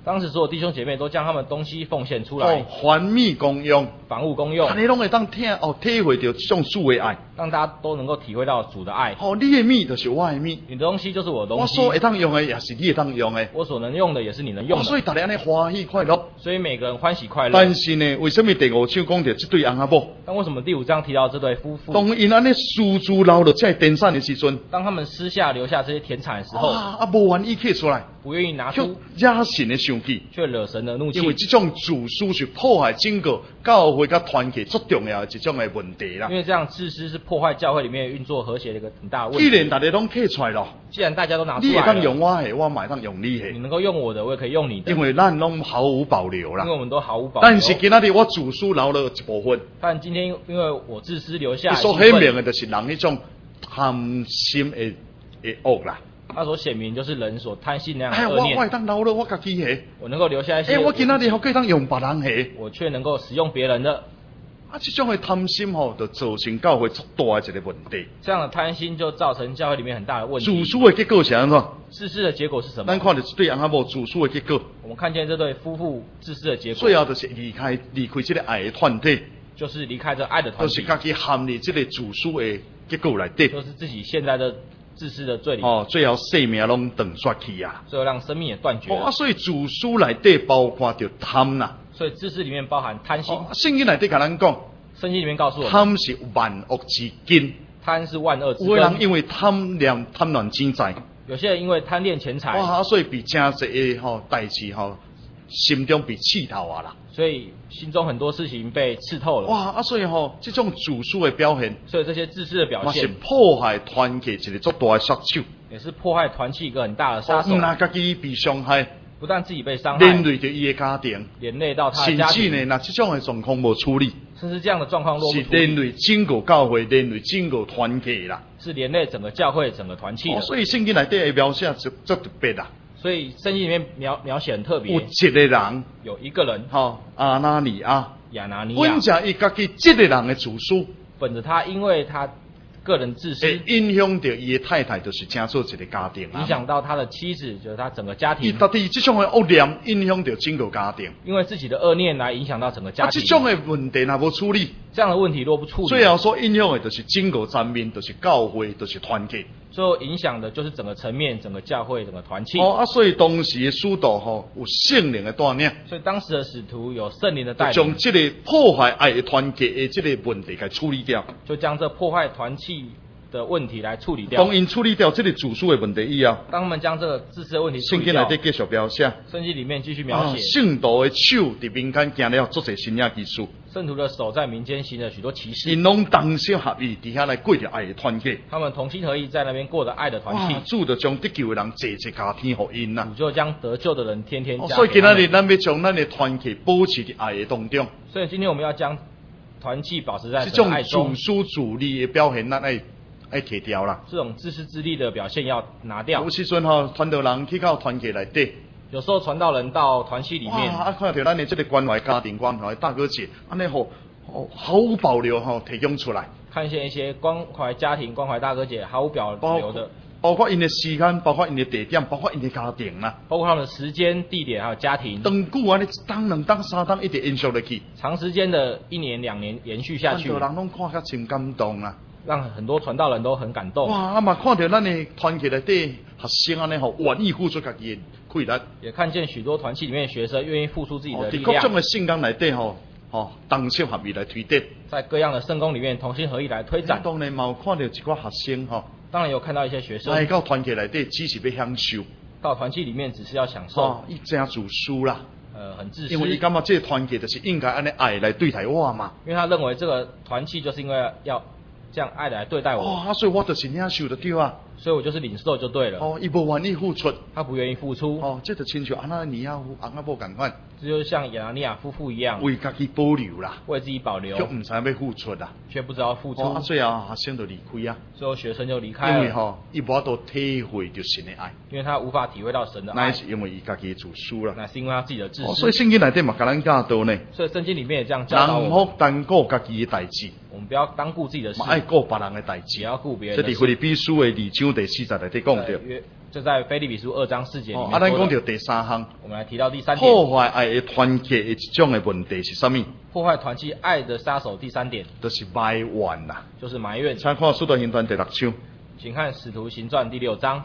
当时所有弟兄姐妹都将他们东西奉献出来， 还米公用， 房屋公用， 安尼拢会当体会到这种主的爱。 让大家都能够体会到主的爱。 你的米就是我的米， 你的东西就是我的东西， 我所会当用的也是你会当用的， 我所能用的也是你能用的。 所以大家安尼欢喜快乐。 所以每个人欢喜快乐。 但是呢，为什么第5章讲到这对翁仔某？ 但为什么第5章提到这对夫妇？ 当因安尼私自留落这田产的时阵， 当他们私下留下这些田产的时候， 无愿意摕出来， 不愿意拿出， 惹神的生气， 却惹神的怒气。 因为这种自私是破坏整个教会甲团结最重要的一种的问题啦。 因为这样自私是破坏教会里面运作和谐的一个很大的问题。 既然大家拢摕出来了， 既然大家都拿出来了， 你会当用我的，我嘛会当用你的。 你能够用我的，我也可以用你的。 因为咱拢毫无保留啦。 因为我们都毫无保留。 但是今仔日我自私留了一部分。 但今天因为我自私留下一部分， 所显明的就是人那种贪心的恶啦。 他所显明就是人所贪心那样的恶念。 我会当留了我家己的， 我能够留下一些。 我今仔日可以当用别人的， 我却能够使用别人的。 这种的贪心就造成教会足大的一个问题。 这样的贪心就造成教会里面很大的问题。 自私的结果是安怎？ 自私的结果是什么？ 咱看到这对翁仔某自私的结果。 我们看见这对夫妇自私的结果。 最后就是离开这个爱的团体。 就是离开这爱的团体。 就是家己陷入这个自私的结果内底。 就是自己现在的自私的罪里。 最后生命拢断绝去啊。 最后让生命也断绝了。 所以自私内底包括着贪啦。 所以自私里面包含贪心。 圣经内底甲咱讲。 圣经里面告诉我们， 贪是万恶之根。 贪是万恶之根。 有的人因为贪婪钱财， 有些人因为贪恋钱财， 所以被真侪的代志心中被刺透啊啦。 所以心中很多事情被刺透了。 所以这种自私的表现， 所以这些自私的表现， 是破坏团结一个足大的杀手， 也是破坏团契一个很大的杀手。 不但家己被伤害， 不但自己被伤害， 连累到伊的家庭， 连累到他的家庭。 甚至呢，那这种的状况无处理， 甚至这样的状况若不处理， 是连累整个教会，连累整个团结啦， 是连累整个教会、整个团契的。 所以圣经内底的描写就特别啦。 所以圣经里面描写很特别。 有一个人， 有一个人， 亚拿尼亚，本着伊家己这个人的自私， 本着他因为他个人自私， 影响到伊的太太，就是整做一个家庭， 影响到他的妻子，就是他整个家庭。 到底这种的恶念影响到整个家庭， 因为自己的恶念来影响到整个家庭。 这种的问题若无处理， 这样的问题若不处理， 最后所影响的就是整个层面，就是教会，就是团结。 最后影响的就是整个层面、整个教会、整个团契。 所以当时的使徒有圣灵的带领， 所以当时的使徒有圣灵的带领， 将这个破坏爱的团结的这个问题给处理掉， 就将这破坏团契的问题来处理掉。 当因处理掉这个自私的问题以后， 当他们将这个自私的问题处理掉， 圣经内底继续描写， 圣经里面继续描写， 圣徒的手在民间行了足侪神迹奇事， 圣徒的手在民间行了许多奇事， 因拢同心合意底下来过着爱的团结， 他们同心合意在那边过着爱的团契。 主就将得救的人节加添给因啦， 主就将得救的人天天加给。 所以今仔日咱要将咱的团结保持在爱的当中。 所以今天我们要将团契保持在这种爱中。 自私自利的表现，咱爱摕掉啦。 这种自私自利的表现要拿掉。 有时阵传道人去到团结内底， 有时候传道人到团契里面， 看到咱的这个关怀家庭、关怀大哥姐，安尼毫无保留提供出来。 看见一些关怀家庭、关怀大哥姐毫无保留的， 包括因的时间，包括因的地点，包括因的家庭啦， 包括他们的时间、地点还有家庭。 长久安尼一当、两当、三当，一直延续落去， 长时间的1年、2年延续下去， 传道人拢看甲真感动啦。 让很多传道人都很感动。 嘛看到咱的团结内底学生安尼愿意付出家己的气力， 也看见许多团契里面的学生愿意付出自己的力量。 各种的圣工内底同心合意来推展， 在各样的圣工里面同心合意来推展。 当然嘛有看到一寡学生当然有看到一些学生来到团结内底，只是要享受。 到团契里面只是要享受。 伊真自私啦。 很自私。 因为伊感觉这个团结就是应该安尼爱来对待我嘛。 因为他认为这个团契就是因为要这样爱来对待我。 所以我就是领受就对啊。 所以我就是领受就对了。 伊不愿意付出。 他不愿意付出。 这就亲像安那尼亚翁仔某共款。 这就像亚拿尼亚夫妇一样。 为家己保留啦。 为自己保留。 就唔知要付出啦。 却不知道付出。 所以学生就离开啊。 最后学生就离开了。 因为伊无法度体会到神的爱。 因为他无法体会到神的爱。 那是因为伊家己自私啦。 那是因为他自己的自私。 所以圣经内底嘛，甲咱教导呢。 所以圣经里面也这样教导我们。 人好单顾家己的代志。 我们不要单顾自己的事。 爱顾别人的代志。 也要顾别人的事。 这里腓立比书的2章第40内底讲着。 就在腓立比书2章4节里面啊，咱讲说的。 到第三项， 我们来提到第3点， 破坏爱的团结的一种的问题是啥物？ 破坏团契爱的杀手。第3点就是埋怨啦。 就是埋怨。 请看《使徒行传》第6章，《 请看使徒行传第6章，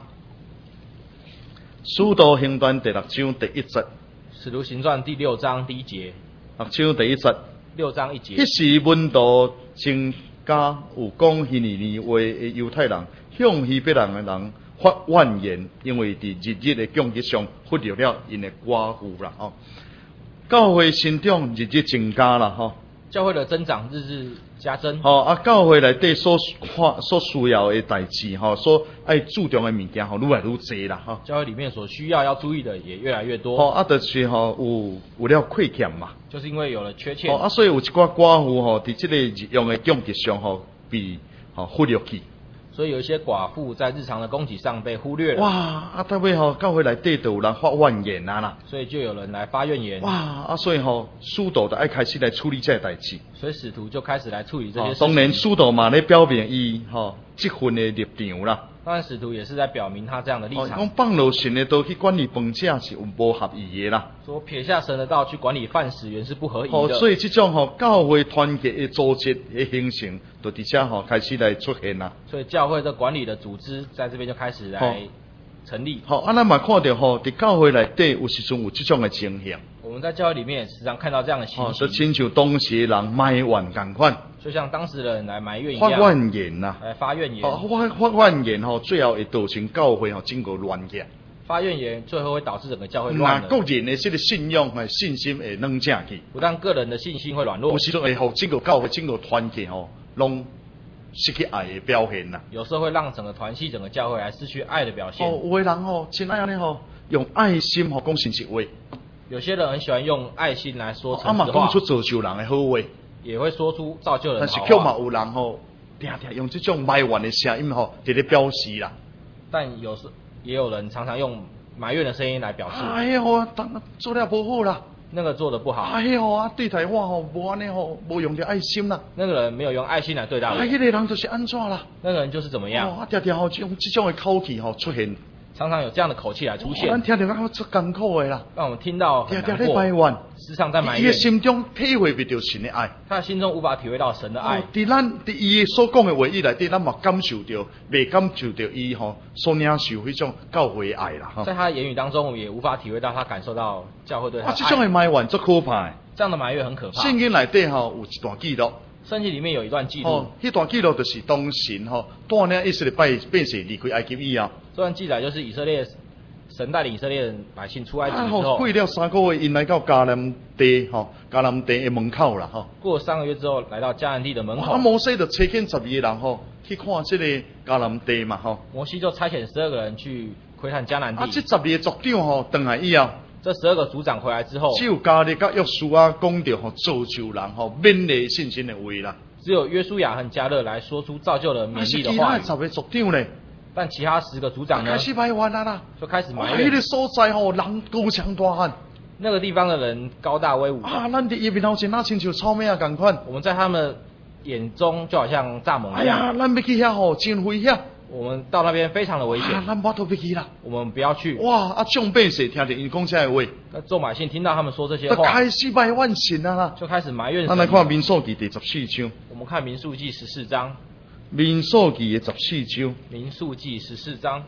使徒行传》第6章第1节， 使徒行传第6章第1节 6章第1节。 ，6章1节。 迄时门徒增加有讲希利尼话的犹太人向希伯人的人发怨言，因为伫日日的供给上忽略了因的寡妇啦吼。教会成长日日增加啦吼。 教会的增长日日加增。 吼啊，教会内底所需要的代志吼，所爱注重的物件吼，愈来愈侪啦吼。 教会里面所需要注意的也越来越多。 吼啊，就是吼有了亏欠嘛。 就是因为有了缺欠。 吼啊，所以有一寡寡妇吼，伫即个日用的供给上吼，被忽略去。 所以有一些寡妇在日常的供给上被忽略了。 哇！啊，到尾吼，教会内底就有人发怨言啊啦。 所以就有人来发怨言。 哇！啊，所以吼，使徒就爱开始来处理这代志。 所以使徒就开始来处理这些事情。 当然，使徒嘛咧表明伊这份的立场啦。 当然，使徒也是在表明他这样的立场。 讲放落神的道去管理饭食是有无合意的啦。 说撇下神的道去管理饭食，原是不合宜的。 所以这种教会团结的组织的形成，就伫遮开始来出现啦。 所以教会的管理的组织在这边就开始来成立。 啊，咱嘛看到伫教会内底有时阵有这种的情形。 我们在教会里面时常看到这样的情形。 就亲像当时的人埋怨共款。 就像当时的人来埋怨一样。 发怨言呐。 来发怨言。 发怨言最后会造成教会整个乱起来。 发怨言最后会导致整个教会乱了。 个人的这个信仰信心会软正去。 不但个人的信心会软弱， 有时候会让整个教会整个团结拢失去爱的表现啦。 有时候会让整个团契、整个教会来失去爱的表现。 有的人真爱安尼用爱心讲信实话。 有些人很喜欢用爱心来说诚实话。 嘛讲出造就人的好话。 也会说出造就人的好话。 但是却嘛有人定定用这种埋怨的声音在咧表示啦。 但也有人常常用埋怨的声音来表示。 哎呦，做了不好啦。 那个做的不好。 哎呦啊，对待我无安尼无用着爱心啦。 那个人没有用爱心来对待我。 迄个人就是安怎啦？ 那个人就是怎么样？ 定定用这种的口气出现。 常常有这样的口气来出现。 咱听到咱足艰苦的啦。 让我们听到很难过。 埋怨。 时常在埋怨。 伊的心中体会不到神的爱。 他的心中无法体会到神的爱。 伫伊所讲的话语内底，咱嘛感受到，未感受到伊所领受迄种教会的爱啦。 在他的言语当中，我们也无法体会到他感受到教会对他的爱。 这种的埋怨足可怕。 这样的埋怨很可怕。 圣经内底有一段记录。 圣经里面有一段记录。 迄段记录就是当神带领以色列百姓离开埃及以后。 这段记载就是神带领以色列人百姓出埃及之后， 过了3个月，因来到迦南地，迦南地的门口啦， 过了3个月之后，来到迦南地的门口。 摩西就差遣12个人，去看这个迦南地嘛， 摩西就差遣12个人去窥探迦南地。 这12个族长回来以后， 这12个族长回来之后， 只有迦勒甲约书亚讲到造就人勉励信心的话啦。 只有约书亚和迦勒来说出造就人勉励的话语。 10个族长呢？ 但其他10个族长呢？ 开始埋怨啦， 就开始埋怨。 那个所在人高强大汉， 那个地方的人高大威武。 咱伫伊面头前那亲像草莓啊共款。 我们在他们眼中就好像蚱蜢一样。 哎呀，咱要去遐真危险。 我们到那边非常的危险。 咱无都要去啦。 我们不要去。 哇！众百姓听着因讲这话， 那众百姓听到他们说这些话， 开始埋怨神啦， 就开始埋怨神。 咱来看民数记第14章。 我们看民数记14章。 民数记的14章。 民数记14章。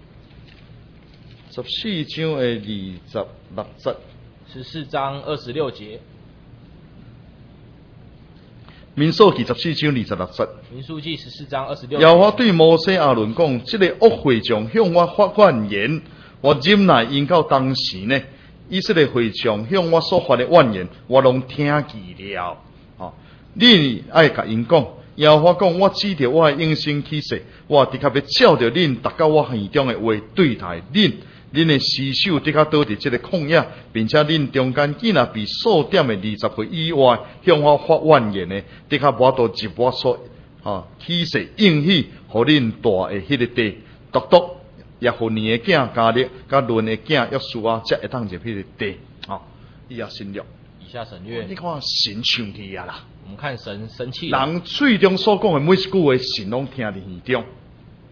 14章的26节。 14章26节。 民数记14章26节。 民数记14章26节。 耶和华对摩西亚伦讲：这个恶会众向我发怨言，我忍耐因到当时呢，以色列会众向我所发的怨言，我拢听见了。你爱甲因讲。耶和华讲：我指着我的应许起誓，我的确要照着恁达到我耳中的话对待恁。恁的尸首的确倒伫这个旷野，并且恁中间既然被数点的20岁以外向我发怨言的，的确无都入我所起誓应许，互恁大的迄个地，独耶和尼的囝迦勒，甲伦的囝约书亚，才会当入迄个地。以下省略。 以下省略。 你看神生气啊啦！ 我们看神生气了。 人嘴中所讲的每一句话，神拢听伫耳中。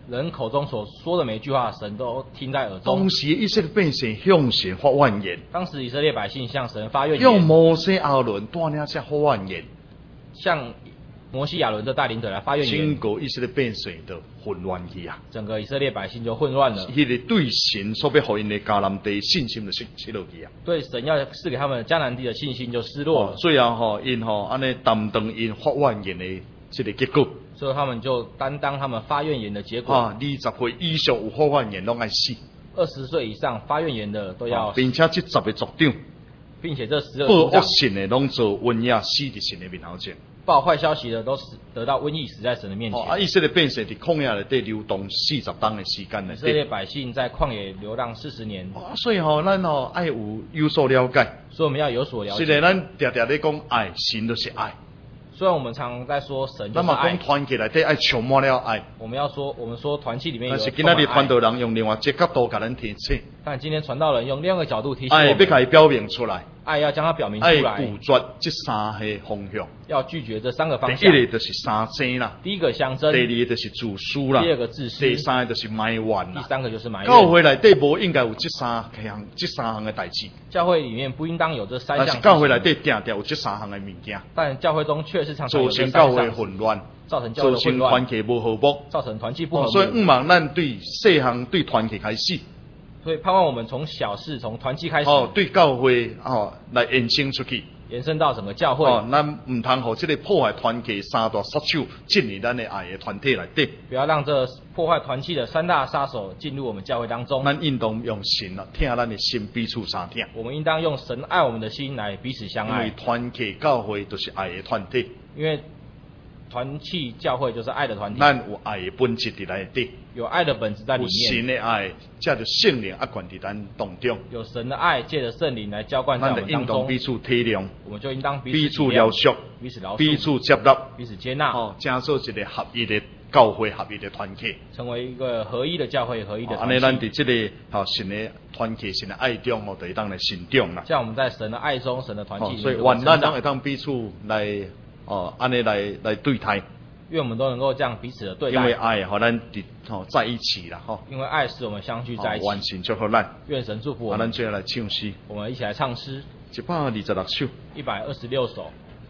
人口中所说的每一句话，神都听在耳中。 当时以色列百姓向神发怨言， 当时以色列百姓向神发怨用言， 摩西亚伦带领者发怨言， 向摩西亚伦的带领者来发怨整言， 个以色列百姓都混乱去啊！ 整个以色列百姓就混乱了。 迄个对神所要互因的迦南地信心就失落去啊！ 对神要赐给他们迦南地的信心就失落了， 最后因安尼担当因发怨言的这个结果。 所以他们就担当他们发怨言的结果。 20岁以上有发怨言拢爱死。 20岁以上发怨言的都要， 并且这10个族长， 并且这12 报恶族长信的拢做瘟疫死伫神的面头前。 报坏消息的都得到瘟疫死在神的面前。 以色列百姓伫旷野内底流动40当的时间内以色列百姓在旷野流浪40年。 所以咱爱有所了解。 所以我们要有所了解。 虽然咱常常咧讲爱，神就是爱。 虽然我们常在说神就是爱， 咱嘛讲团契内底爱充满了爱。 我们说团契里面有但是今仔日传道人用另外一个角度甲咱提醒。 但今天传道人用另外一个角度提醒我们， 爱要甲伊表明出来。 爱要将它表明出来。 爱拒绝这3个方向。 要拒绝这3个方向。 第一个就是相争啦。 第一个相争。 第二个就是自私啦。 第二个自私。 第三个就是埋怨啦。 第3个就是埋怨。 教会内底无应该有这三项的代志。 教会里面不应当有这3项。 但是教会内底定定有这3项的物件。 但教会中确实常常有这3项。 造成教会混乱。 造成教会混乱。 团契无和睦。 造成团契不和睦。 所以望咱对细项对团契开始。 所以盼望我们从小事从团契开始。 对教会来延伸出去。 延伸到整个教会。 咱唔通互这个破坏团契3大杀手进入咱的爱的团体内底。 不要让这破坏团契的3大杀手进入我们教会当中。 咱应当用神听咱的心彼此相听。 我们应当用神爱我们的心来彼此相爱。 因为团契教会都是爱的团体。 因为团契教会就是爱的团体。 咱有爱的本质伫内底。 有爱的本质在里面。 有神的爱，借着圣灵浇灌伫咱当中。 有神的爱，借着圣灵来浇灌在我们当中。 咱就应当彼此体谅。 我们就应当彼此了解。彼此接纳。 彼此接纳。 成做一个合一的教会，合一的团体。 成为一个合一的教会，合一的团体。 安尼，咱伫这个神的团体、神的爱中，就会当来成长啦。 像我们在神的爱中、神的团体里面， 所以愿咱会当彼此来安尼来对待。 愿我们都能够这样彼此的对待。 因为爱，和咱在一起啦， 因为爱使我们相聚在一起。 愿神祝福咱。 愿神祝福我们。 咱最后来唱诗。 我们一起来唱诗。 126首。 126首。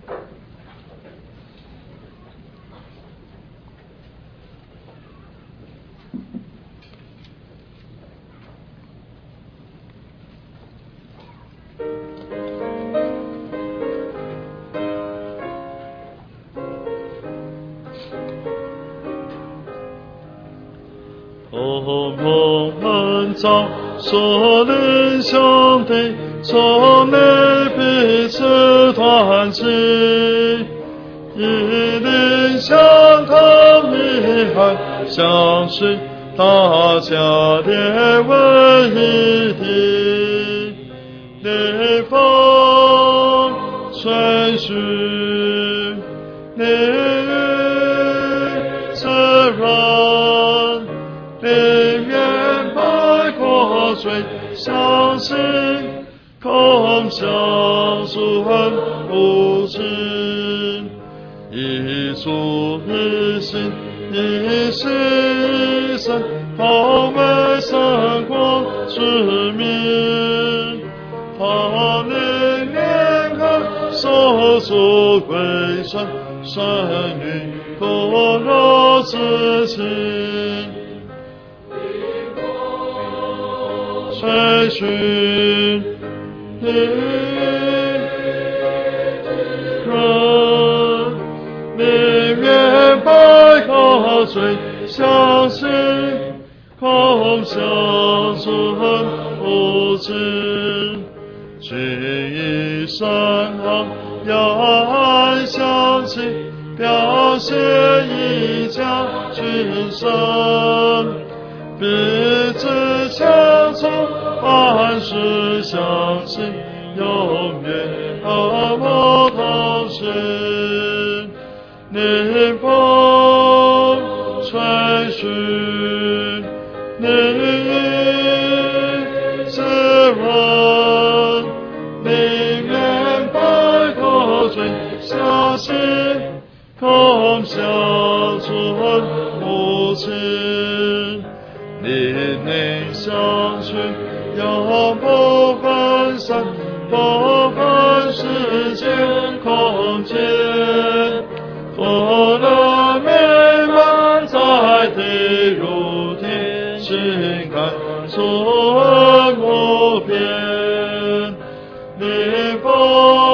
我们早所能相对，从来彼此团结，一灵相通，一爱相随，大家连为一体，逆风吹嘘，逆雨自然，宁愿百国水，相信共享主恩无尽，一主一心一心一生，同为三国之民，他宁愿看手足归顺，生于多若之情，追寻一人，宁愿百口罪，相信共享主恩无尽，举一身行，要爱相亲，表现一家君生，彼此相处，万事相信，永远和睦同行。逆风吹嘘，逆雨自然，宁愿百口罪，相信共享主恩无尽。 不分时间空间，我的美满在地如天，心感所目标，你不